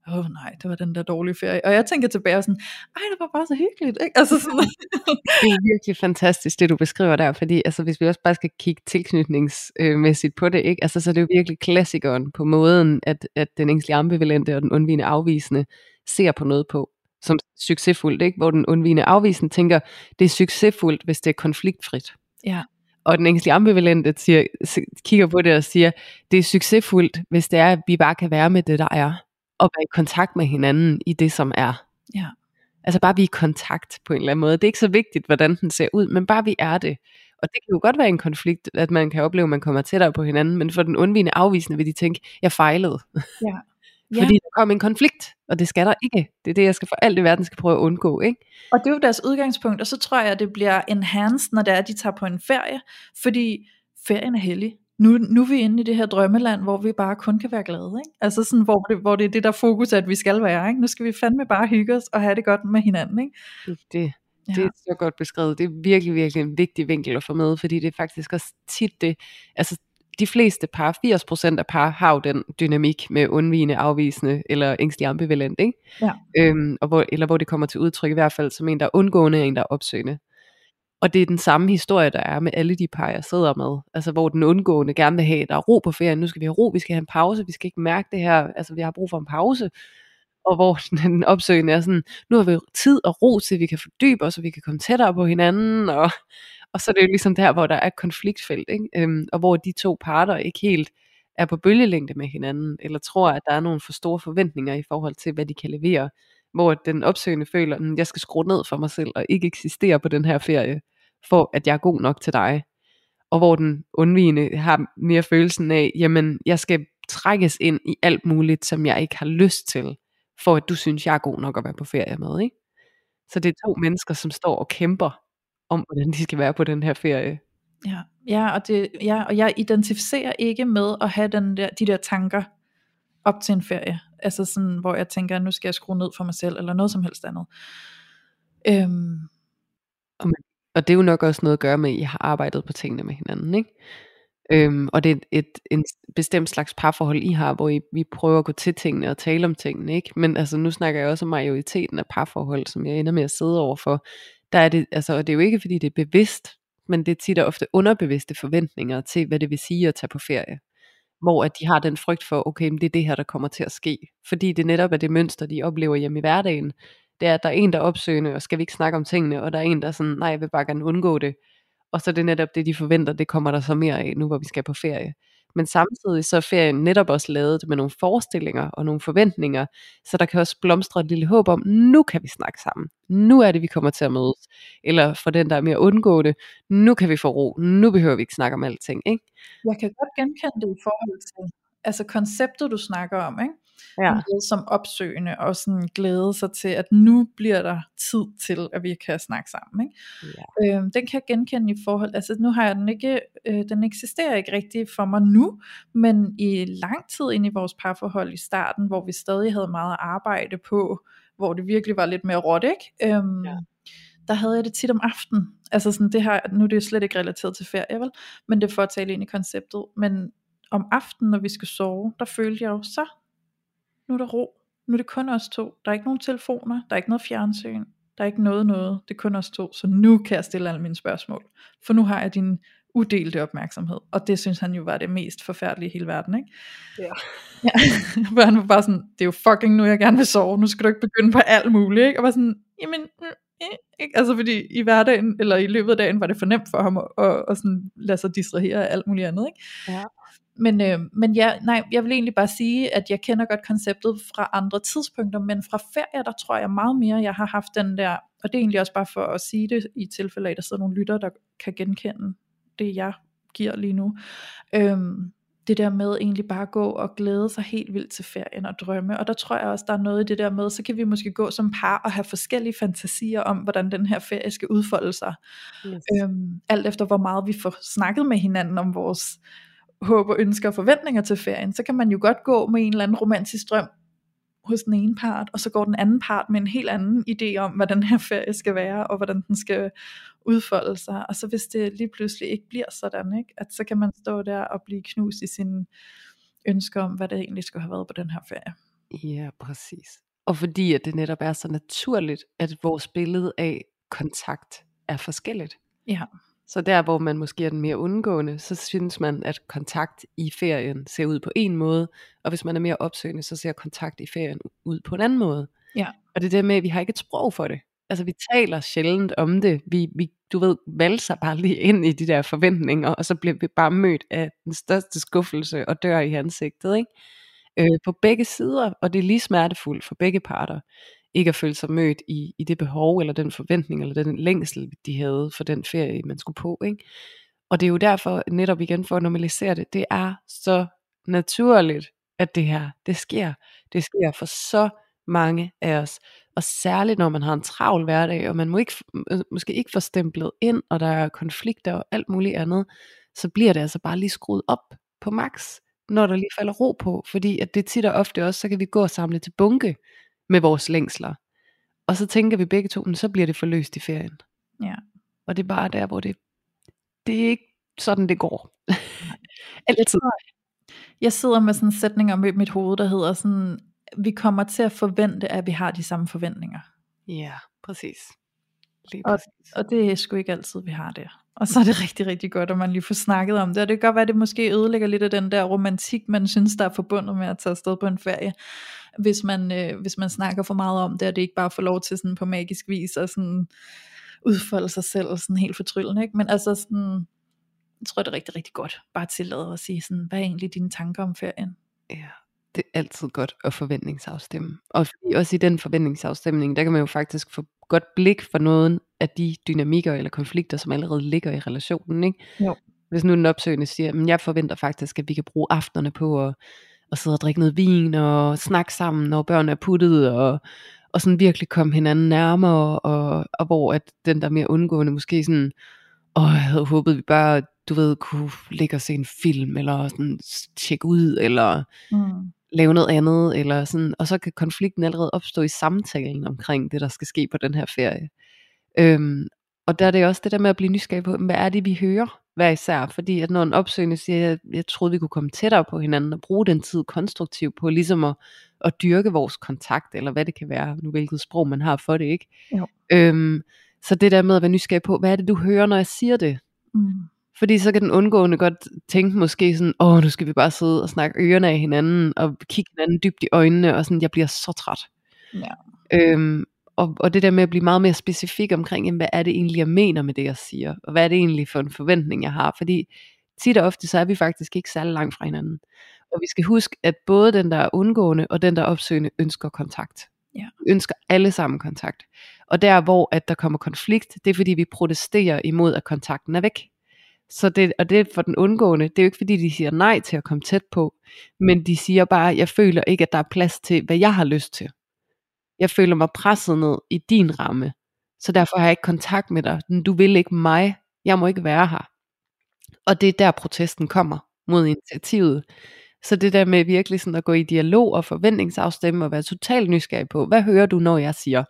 nej, det var den der dårlige ferie. Og jeg tænker tilbage og sådan, det var bare så hyggeligt, ikke? Altså sådan. Det er virkelig fantastisk, det du beskriver der, fordi altså, hvis vi også bare skal kigge tilknytningsmæssigt på det, ikke? Altså, så er det jo virkelig klassikeren på måden, at den ængstlige ambivalente og den undvigende afvisende ser på noget på som succesfuldt, ikke? Hvor den undvigende afvisende tænker, det er succesfuldt, hvis det er konfliktfrit. Ja. Og den ængstlige ambivalente kigger på det og siger, det er succesfuldt, hvis det er, at vi bare kan være med det, der er, og være i kontakt med hinanden i det, som er. Ja. Altså bare vi er i kontakt på en eller anden måde. Det er ikke så vigtigt, hvordan den ser ud, men bare vi er det. Og det kan jo godt være en konflikt, at man kan opleve, at man kommer tættere på hinanden, men for den undvigende afvisende vil de tænke, jeg fejlede. Ja. Fordi der kom en konflikt, og det skal der ikke. Det er det, jeg skal for alt i verden skal prøve at undgå, ikke? Og det er jo deres udgangspunkt, og så tror jeg, at det bliver enhanced, når det er, at de tager på en ferie, fordi ferien er hellig. Nu er vi inde i det her drømmeland, hvor vi bare kun kan være glade, ikke? Altså sådan, hvor det er det der fokus, at vi skal være, ikke? Nu skal vi fandme bare hygge os og have det godt med hinanden, ikke? Det er så godt beskrevet. Det er virkelig, virkelig en vigtig vinkel at få med, fordi det er faktisk også tit det, altså de fleste par, 80% af par, har jo den dynamik med undvigende, afvisende eller ængstelig ambivalent, ikke? Ja. Eller hvor det kommer til udtryk i hvert fald som en, der er undgående, og en, der er opsøgende. Og det er den samme historie, der er med alle de par, jeg sidder med. Altså hvor den undgående gerne vil have, der er ro på ferien, nu skal vi have ro, vi skal have en pause, vi skal ikke mærke det her, altså vi har brug for en pause. Og hvor den opsøgende er sådan, nu har vi tid og ro til, at vi kan fordybe os, og vi kan komme tættere på hinanden, og så er det jo ligesom der, hvor der er et konfliktfelt, ikke? Og hvor de to parter ikke helt er på bølgelængde med hinanden, eller tror, at der er nogle for store forventninger i forhold til, hvad de kan levere, hvor den opsøgende føler, at jeg skal skrue ned for mig selv, og ikke eksistere på den her ferie, for at jeg er god nok til dig. Og hvor den undvigende har mere følelsen af, jamen jeg skal trækkes ind i alt muligt, som jeg ikke har lyst til, for at du synes, jeg er god nok at være på ferie med, ikke? Så det er to mennesker, som står og kæmper om, hvordan de skal være på den her ferie. Og jeg identificerer ikke med at have de der tanker op til en ferie. Altså sådan, hvor jeg tænker, nu skal jeg skrue ned for mig selv, eller noget som helst andet. Og det er jo nok også noget at gøre med, at I har arbejdet på tingene med hinanden, ikke? Og det er en bestemt slags parforhold, I har, hvor vi prøver at gå til tingene og tale om tingene, ikke? Men altså, nu snakker jeg også om majoriteten af parforhold, som jeg ender med at sidde overfor. Der er det, altså, og det er jo ikke fordi det er bevidst, men det er tit og ofte underbevidste forventninger til, hvad det vil sige at tage på ferie. Hvor at de har den frygt for, okay, men det er det her, der kommer til at ske. Fordi det netop er det mønster, de oplever hjemme i hverdagen. Det er, at der er en, der er opsøgende, og skal vi ikke snakke om tingene, og der er en, der er sådan, nej, jeg vil bare gerne undgå det. Og så er det netop det, de forventer, det kommer der så mere af, nu hvor vi skal på ferie. Men samtidig så er ferien netop også lavet med nogle forestillinger og nogle forventninger, så der kan også blomstre et lille håb om, nu kan vi snakke sammen. Nu er det, vi kommer til at mødes. Eller for den, der er mere undgående, nu kan vi få ro. Nu behøver vi ikke snakke om alting, ikke? Jeg kan godt genkende det i forhold til, altså konceptet, du snakker om, ikke? Ja. Som opsøgende og sådan glæde sig til, at nu bliver der tid til, at vi kan snakke sammen, ikke? Ja. Den kan jeg genkende i forhold, altså nu har jeg den ikke, den eksisterer ikke rigtig for mig nu, men i lang tid inde i vores parforhold i starten, hvor vi stadig havde meget at arbejde på, hvor det virkelig var lidt mere råt, ikke? Der havde jeg det tit om aftenen, altså sådan det her, nu er det jo slet ikke relateret til ferie, vel? Men det er for at tale ind i konceptet, men om aftenen, når vi skal sove, der følte jeg jo så, nu er der ro, nu er det kun os to, der er ikke nogen telefoner, der er ikke noget fjernsyn, der er ikke noget, det er kun os to, så nu kan jeg stille alle mine spørgsmål, for nu har jeg din udelte opmærksomhed, og det synes han jo var det mest forfærdelige i hele verden, ikke? Ja. For han var bare sådan, det er jo fucking nu jeg gerne vil sove, nu skal du ikke begynde på alt muligt, ikke? Og var sådan, jamen, ikke? Altså fordi i hverdagen, eller i løbet af dagen, var det for nemt for ham at sådan lade sig distrahere af alt muligt andet, ikke? Ja. Men ja, nej, jeg vil egentlig bare sige, at jeg kender godt konceptet fra andre tidspunkter, men fra ferie, der tror jeg meget mere, jeg har haft den der, og det er egentlig også bare for at sige det, i tilfælde af, at der sidder nogle lyttere, der kan genkende det, jeg giver lige nu. Det der med egentlig bare gå og glæde sig helt vildt til ferien og drømme, og der tror jeg også, der er noget i det der med, så kan vi måske gå som par og have forskellige fantasier om, hvordan den her ferie skal udfolde sig. Yes. Alt efter hvor meget vi får snakket med hinanden om vores håb og ønsker og forventninger til ferien, så kan man jo godt gå med en eller anden romantisk drøm hos den ene part, og så går den anden part med en helt anden idé om, hvad den her ferie skal være, og hvordan den skal udfolde sig, og så hvis det lige pludselig ikke bliver sådan, ikke? At så kan man stå der og blive knust i sine ønsker om, hvad det egentlig skulle have været på den her ferie. Ja, præcis. Og fordi at det netop er så naturligt, at vores billede af kontakt er forskelligt. Ja, Så der, hvor man måske er den mere undgående, så synes man, at kontakt i ferien ser ud på en måde, og hvis man er mere opsøgende, så ser kontakt i ferien ud på en anden måde. ja, Og det er det med, at vi har ikke et sprog for det. Altså vi taler sjældent om det. Vi du ved, valser bare lige ind i de der forventninger, og så bliver vi bare mødt af den største skuffelse og dør i ansigtet, ikke? På begge sider, og det er lige smertefuldt for begge parter, ikke at føle sig mødt i det behov, eller den forventning, eller den længsel, de havde for den ferie, man skulle på, ikke? Og det er jo derfor, netop igen for at normalisere det, det er så naturligt, at det her, det sker. Det sker for så mange af os, og særligt når man har en travl hverdag, og man måske ikke får stemplet ind, og der er konflikter og alt muligt andet, så bliver det altså bare lige skruet op på max, når der lige falder ro på, fordi at det tit og ofte også, så kan vi gå og samle til bunke med vores længsler, og så tænker vi begge to, men så bliver det forløst i ferien, ja. og det er bare der, hvor det er ikke sådan det går. Altid. Jeg sidder med sådan en sætning om i mit hoved, der hedder sådan, vi kommer til at forvente, at vi har de samme forventninger. Ja, præcis. Lige Og, præcis. og det er sgu ikke altid, vi har det. Og så er det rigtig, rigtig godt, at man lige får snakket om det. Og det kan godt være, at det måske ødelægger lidt af den der romantik, man synes, der er forbundet med at tage afsted på en ferie. Hvis man snakker for meget om det, og det ikke bare får lov til sådan på magisk vis at sådan udfolde sig selv sådan helt fortryllende. Ikke? Men altså sådan, jeg tror, det er rigtig, rigtig godt. Bare tillade at sige sådan, hvad er egentlig dine tanker om ferien? Ja, det er altid godt at forventningsafstemme. Og fordi også i den forventningsafstemning, der kan man jo faktisk få godt blik for noget af de dynamikker eller konflikter, som allerede ligger i relationen, ikke? Jo. Hvis nu den opsøgende siger, men jeg forventer faktisk, at vi kan bruge aftenerne på at sidde og drikke noget vin og snakke sammen, når børn er puttet, og sådan virkelig komme hinanden nærmere, og hvor at den der mere undgående måske sådan, jeg havde håbet, vi bare, du ved, kunne ligge og se en film, eller sådan tjekke ud, eller lave noget andet, eller sådan, og så kan konflikten allerede opstå i samtalen omkring det, der skal ske på den her ferie. Og der er det også det der med at blive nysgerrig på, hvad er det, vi hører hver især, fordi at når en opsøgende siger, jeg troede, vi kunne komme tættere på hinanden, og bruge den tid konstruktivt på, ligesom at dyrke vores kontakt, eller hvad det kan være, nu hvilket sprog man har for det, ikke? Jo. Så det der med at være nysgerrig på, hvad er det, du hører, når jeg siger det? Fordi så kan den undgående godt tænke måske sådan, nu skal vi bare sidde og snakke ørerne af hinanden, og kigge hinanden dybt i øjnene, og sådan, jeg bliver så træt. Ja. Og det der med at blive meget mere specifik omkring, jamen, hvad er det egentlig, jeg mener med det, jeg siger, og hvad er det egentlig for en forventning, jeg har, fordi tit og ofte, så er vi faktisk ikke særlig langt fra hinanden. Og vi skal huske, at både den, der er undgående, og den, der er opsøgende, ønsker kontakt. Ja. Vi ønsker alle sammen kontakt. Og der, hvor at der kommer konflikt, det er fordi, vi protesterer imod, at kontakten er væk. Så det er for den undgående, det er jo ikke fordi, de siger nej til at komme tæt på, men de siger bare, jeg føler ikke, at der er plads til, hvad jeg har lyst til. Jeg føler mig presset ned i din ramme, så derfor har jeg ikke kontakt med dig. Du vil ikke mig, jeg må ikke være her. Og det er der protesten kommer mod initiativet. Så det der med virkelig sådan at gå i dialog og forventningsafstemme og være totalt nysgerrig på, hvad hører du, når jeg siger?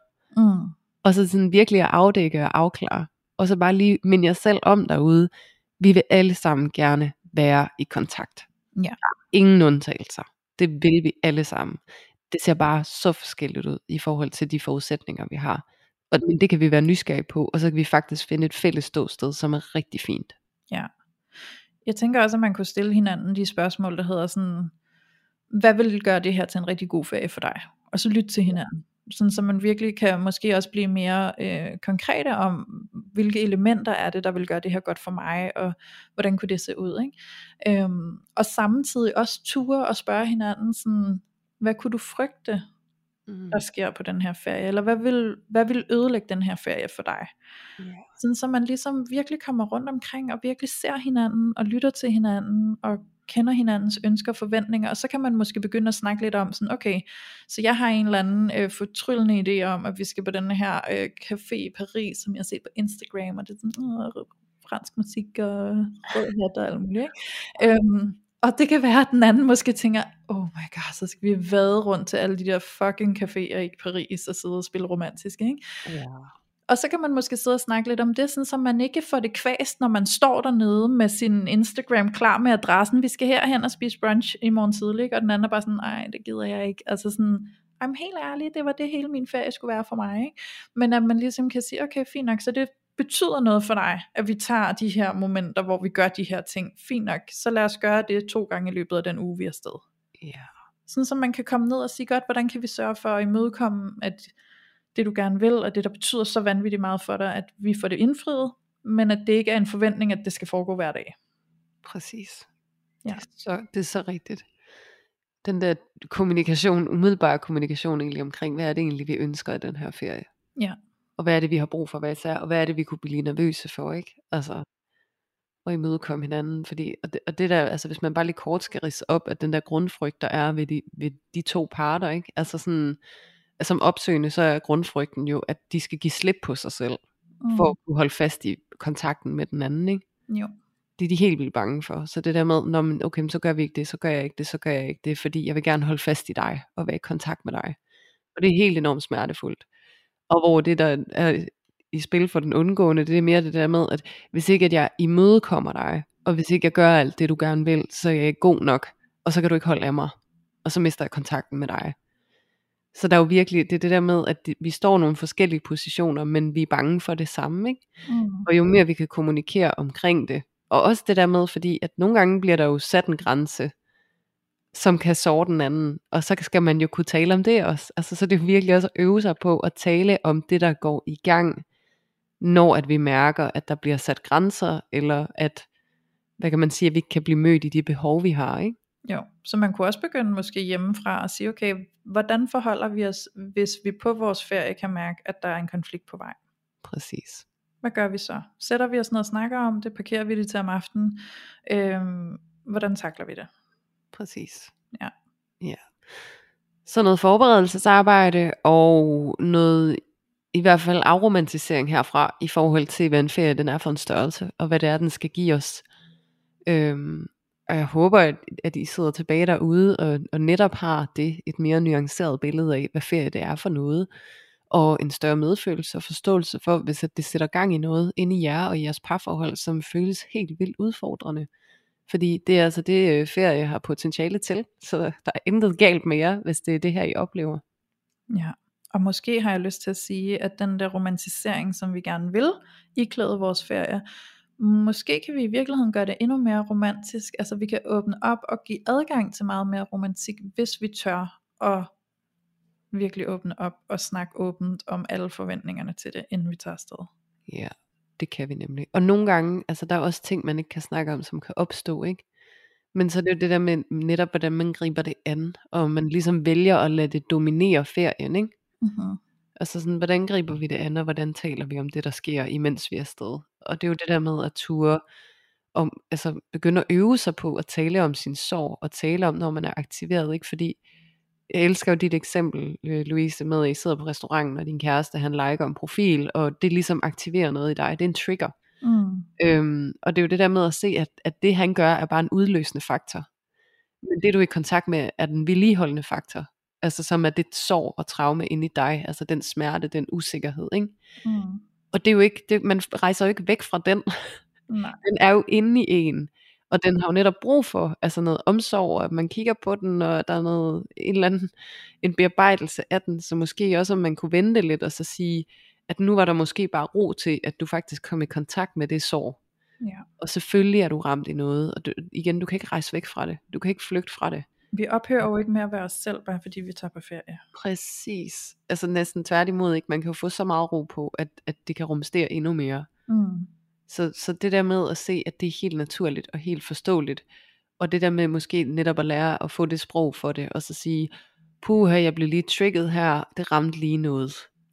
Og så sådan virkelig at afdække og afklare. Og så bare lige minde jer selv om derude, vi vil alle sammen gerne være i kontakt. Ja. Ingen undtagelser. Det vil vi alle sammen. Det ser bare så forskelligt ud i forhold til de forudsætninger, vi har. Men det kan vi være nysgerrige på, og så kan vi faktisk finde et fælles ståsted, som er rigtig fint. Ja. Jeg tænker også, at man kunne stille hinanden de spørgsmål, der hedder sådan, hvad vil gøre det her til en rigtig god ferie for dig? Og så lytte til hinanden. Sådan, så man virkelig kan måske også blive mere konkrete om, hvilke elementer er det, der vil gøre det her godt for mig, og hvordan kunne det se ud, ikke? Og samtidig også ture og spørge hinanden, sådan, hvad kunne du frygte, der sker på den her ferie, eller hvad vil ødelægge den her ferie for dig? Yeah. Sådan, så man ligesom virkelig kommer rundt omkring, og virkelig ser hinanden, og lytter til hinanden, og kender hinandens ønsker og forventninger, og så kan man måske begynde at snakke lidt om sådan, okay, så jeg har en eller anden fortryllende idé om, at vi skal på den her café i Paris, som jeg har set på Instagram, og det er sådan, fransk musik og rød hat og alt muligt, ikke? Og det kan være, at den anden måske tænker, oh my god, så skal vi vade rundt til alle de der fucking caféer i Paris, og sidde og spille romantisk, ikke? Ja. Og så kan man måske sidde og snakke lidt om det, sådan, så man ikke får det kvæst, når man står dernede med sin Instagram klar med adressen, vi skal herhen og spise brunch i morgen tidlig, og den anden er bare sådan, nej, det gider jeg ikke. Altså sådan, helt ærlig, det var det hele min ferie skulle være for mig. Ikke? Men at man ligesom kan sige, okay, fint nok, så det betyder noget for dig, at vi tager de her momenter, hvor vi gør de her ting. Fint nok, så lad os gøre det 2 gange i løbet af den uge, vi er afsted. Ja. Sådan, så man kan komme ned og sige, godt, hvordan kan vi sørge for at imødekomme, at det du gerne vil, og det der betyder så vanvittigt meget for dig, at vi får det indfriet, men at det ikke er en forventning, at det skal foregå hver dag. Præcis. Ja. Det er så rigtigt. Den der kommunikation, umiddelbare kommunikation egentlig omkring, hvad er det egentlig, vi ønsker af den her ferie? Ja. Og hvad er det, vi har brug for hver især? Og hvad er det, vi kunne blive nervøse for, ikke? Altså, og imødekomme hinanden. Fordi, og det der, altså hvis man bare lige kort skal ridse op, at den der grundfrygt, der er ved de 2 parter, ikke? Altså sådan, som opsøgende, så er grundfrygten jo, at de skal give slip på sig selv, for at kunne holde fast i kontakten med den anden, ikke? Jo. Det er de helt vildt bange for. Så det der med, okay, så gør vi ikke det, så gør jeg ikke det, så gør jeg ikke det, fordi jeg vil gerne holde fast i dig, og være i kontakt med dig. Og det er helt enormt smertefuldt. Og hvor det der er i spil for den undgående, det er mere det der med, at hvis ikke at jeg imødekommer dig, og hvis ikke jeg gør alt det du gerne vil, så er jeg ikke god nok, og så kan du ikke holde af mig, og så mister jeg kontakten med dig. Så der er jo virkelig, det er det der med, at vi står i nogle forskellige positioner, men vi er bange for det samme, ikke? Og jo mere vi kan kommunikere omkring det, og også det der med, fordi at nogle gange bliver der jo sat en grænse, som kan såre den anden, og så skal man jo kunne tale om det også. Altså, så det er virkelig også at øve sig på at tale om det, der går i gang, når at vi mærker, at der bliver sat grænser, eller at, hvad kan man sige, at vi ikke kan blive mødt i de behov, vi har, ikke? Jo, så man kunne også begynde måske hjemmefra at sige, okay, hvordan forholder vi os, hvis vi på vores ferie kan mærke, at der er en konflikt på vej? Præcis. Hvad gør vi så? Sætter vi os ned og snakker om det? Parkerer vi det til om aftenen? Hvordan takler vi det? Præcis. Ja. Ja. Så noget forberedelsesarbejde, og noget, i hvert fald afromantisering herfra, i forhold til, hvad en ferie den er for en størrelse, og hvad det er, den skal give os. Og jeg håber, at I sidder tilbage derude, og netop har det et mere nuanceret billede af, hvad ferie det er for noget, og en større medfølelse og forståelse for, hvis at det sætter gang i noget inde i jer og i jeres parforhold, som føles helt vildt udfordrende. Fordi det er altså det, ferie har potentiale til, så der er intet galt med jer, hvis det er det her, I oplever. Ja, og måske har jeg lyst til at sige, at den der romantisering, som vi gerne vil iklæde vores ferie, måske kan vi i virkeligheden gøre det endnu mere romantisk. Altså vi kan åbne op og give adgang til meget mere romantik, hvis vi tør at virkelig åbne op og snakke åbent om alle forventningerne til det, inden vi tager afsted. Ja, det kan vi nemlig. Og nogle gange, altså der er også ting, man ikke kan snakke om, som kan opstå, ikke? Men så er det jo det der med netop, hvordan man griber det an, og man ligesom vælger at lade det dominere ferien, ikke? Mm-hmm. Altså sådan, hvordan griber vi det an, og hvordan taler vi om det, der sker, imens vi er afsted? Og det er jo det der med at ture, altså begynde at øve sig på at tale om sin sorg, og tale om, når man er aktiveret, ikke? Fordi jeg elsker jo dit eksempel, Louise, med at I sidder på restauranten, og din kæreste, han liker en profil, og det ligesom aktiverer noget i dig. Det er en trigger. Og det er jo det der med at se, at det han gør, er bare en udløsende faktor. Men det du er i kontakt med, er den vedligeholdende faktor. Altså som er det sorg og traume inde i dig. Altså den smerte, den usikkerhed, ikke? Og det er jo ikke, man rejser jo ikke væk fra den. Nej. Den er jo inde i en. Og den har jo netop brug for altså noget omsorg, at man kigger på den, og der er en eller anden en bearbejdelse af den, så måske også, om man kunne vente lidt, og så sige, at nu var der måske bare ro til, at du faktisk kom i kontakt med det sorg. Ja. Og selvfølgelig er du ramt i noget, og du kan ikke rejse væk fra det, du kan ikke flygte fra det. Vi ophører jo ikke med at være os selv, bare fordi vi tager på ferie. Præcis. Altså næsten tværtimod, ikke? Man kan jo få så meget ro på, at det kan rumstere endnu mere. Så det der med at se, at det er helt naturligt og helt forståeligt, og det der med måske netop at lære at få det sprog for det, og så sige, puha, jeg blev lige trigget her, det ramte lige noget,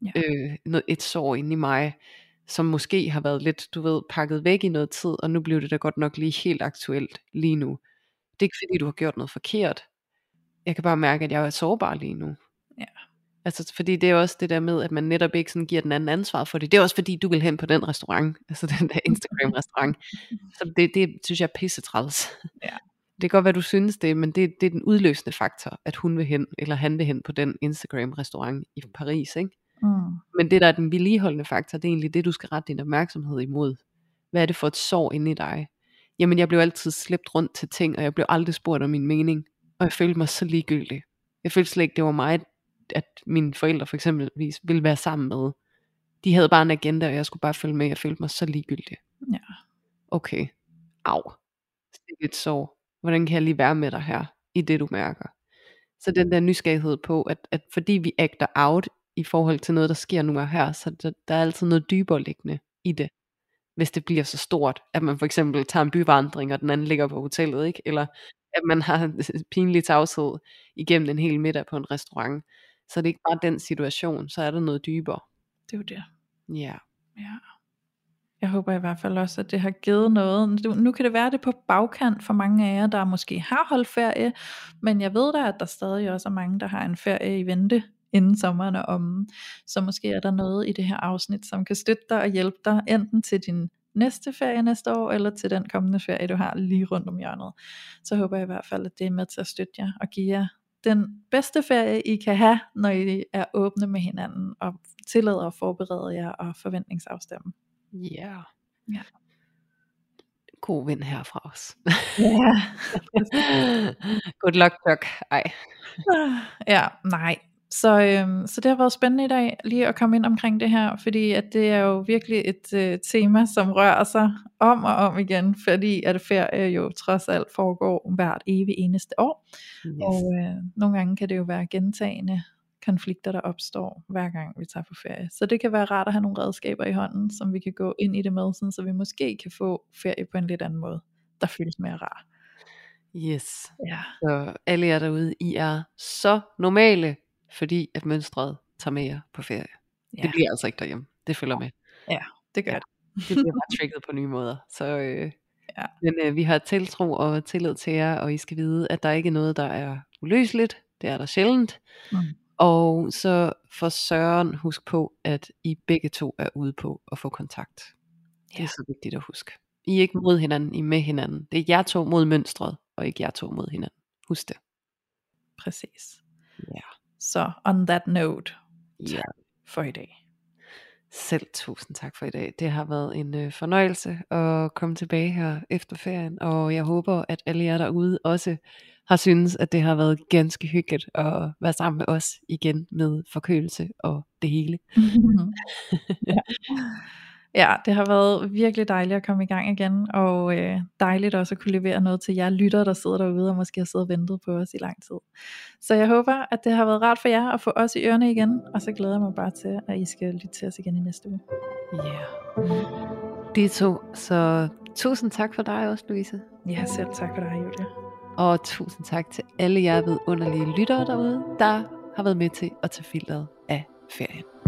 et sår inde i mig, som måske har været lidt, pakket væk i noget tid, og nu blev det da godt nok lige helt aktuelt lige nu. Det er ikke fordi du har gjort noget forkert, jeg kan bare mærke, at jeg er sårbar lige nu. Ja. Altså fordi det er også det der med, at man netop ikke sådan giver den anden ansvar for det. Det er også fordi, du vil hen på den restaurant, altså den der Instagram restaurant. Så det synes jeg er pissetræls. Ja. Det kan godt være, du synes det, men det er den udløsende faktor, at hun vil hen, eller han vil hen på den Instagram restaurant i Paris, ikke? Men det der er den vedligeholdende faktor, det er egentlig det, du skal rette din opmærksomhed imod. Hvad er det for et sår inde i dig? Jamen jeg blev altid slæbt rundt til ting, og jeg blev aldrig spurgt om min mening. Og jeg følte mig så ligegyldig. Jeg følte slet ikke, det var mig, at mine forældre for eksempelvis ville være sammen med. De havde bare en agenda, og jeg skulle bare følge med. Jeg følte mig så ligegyldig. Ja. Okay, au. Det er et sår. Hvordan kan jeg lige være med dig her, i det du mærker? Så den der nysgerrighed på, at fordi vi acter out i forhold til noget, der sker nu og her, så der er altid noget dybere liggende i det. Hvis det bliver så stort, at man for eksempel tager en byvandring, og den anden ligger på hotellet, ikke? Eller at man har pinlig tavshed igennem en hel middag på en restaurant. Så det er ikke bare den situation, så er der noget dybere. Det er jo det. Ja. Ja. Jeg håber i hvert fald også, at det har givet noget. Nu kan det være det på bagkant for mange af jer, der måske har holdt ferie, men jeg ved da, at der stadig også er mange, der har en ferie i vente inden sommeren er omme. Så måske er der noget i det her afsnit, som kan støtte dig og hjælpe dig, enten til din næste ferie næste år, eller til den kommende ferie, du har lige rundt om hjørnet. Så håber jeg i hvert fald, at det er med til at støtte jer og give jer den bedste ferie, I kan have, når I er åbne med hinanden, og tillader at forberede jer og forventningsafstemme. Ja. Ja. God vind her fra os. Ja. Good luck, Chuck. Ej. Ja, nej. Så det har været spændende i dag lige at komme ind omkring det her, fordi at det er jo virkelig et tema, som rører sig om og om igen, fordi at ferie jo trods alt foregår hvert evig eneste år. Yes. Og nogle gange kan det jo være gentagende konflikter, der opstår hver gang vi tager på ferie. Så det kan være rart at have nogle redskaber i hånden, som vi kan gå ind i det med, sådan, så vi måske kan få ferie på en lidt anden måde, der føles mere rar. Yes. Ja. Så alle jer derude, I er så normale, fordi at mønstret tager med jer på ferie. Ja. Det bliver altså ikke derhjemme. Det følger med. Ja, det gør det. Det bliver bare trigget på nye måder. Så, ja. Men vi har tiltro og tillid til jer, og I skal vide, at der ikke er noget, der er uløseligt. Det er der sjældent. Og så for søren, husk på, at I begge to er ude på at få kontakt. Det er så vigtigt at huske. I er ikke mod hinanden, I er med hinanden. Det er jer to mod mønstret, og ikke jer to mod hinanden. Husk det. Præcis. Ja. Så on that note, tak for i dag. Selv tusind tak for i dag. Det har været en fornøjelse at komme tilbage her efter ferien, og jeg håber, at alle jer derude også har syntes, at det har været ganske hyggeligt at være sammen med os igen med forkølelse og det hele. Ja, det har været virkelig dejligt at komme i gang igen, og dejligt også at kunne levere noget til jer lyttere, der sidder derude og måske har siddet og ventet på os i lang tid. Så jeg håber, at det har været rart for jer at få os i ørerne igen, og så glæder jeg mig bare til, at I skal lytte til os igen i næste uge. Ja, det to. Så tusind tak for dig også, Louise. Ja, selv tak for dig, Julia. Og tusind tak til alle jer vidunderlige lyttere derude, der har været med til at tage filteret af ferien.